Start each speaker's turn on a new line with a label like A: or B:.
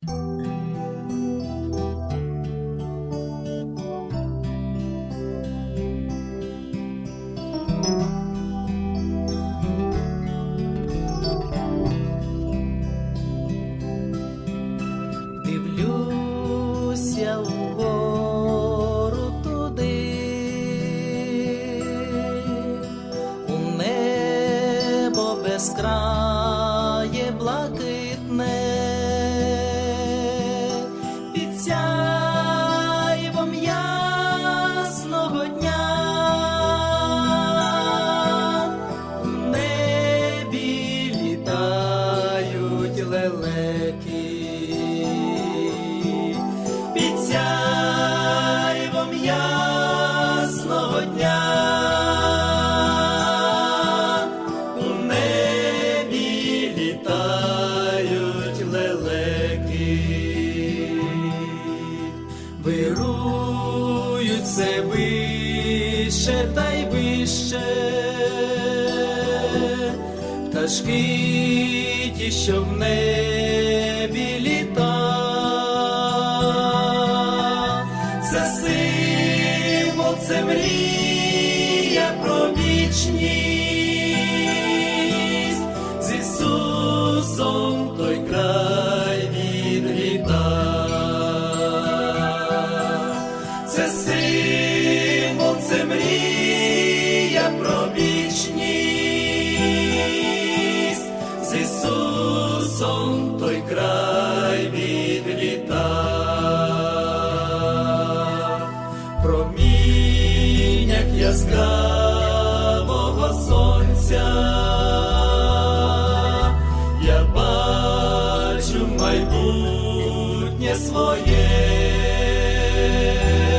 A: Дивлюся вгору туди, у небо безкрає блакитне, під сяйвом ясного дня, у небі літають лелеки. Під сяйвом ясного дня у небі літають лелеки, вирують все вище та й вище, пташки ті, що в небі літають. Це символ, це мрія про вічність, з Ісусом той край відліта. Це символ, це мрія про вічність, з Ісусом той край відліта. Проміннях яскравого сонця я бачу майбутнє своє.